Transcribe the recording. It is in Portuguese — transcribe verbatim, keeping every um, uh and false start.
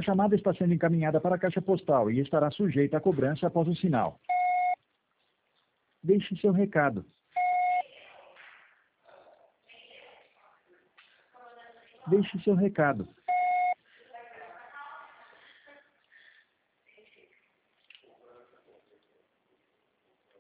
A chamada está sendo encaminhada para a caixa postal e estará sujeita à cobrança após o sinal. Deixe seu recado. Deixe seu recado.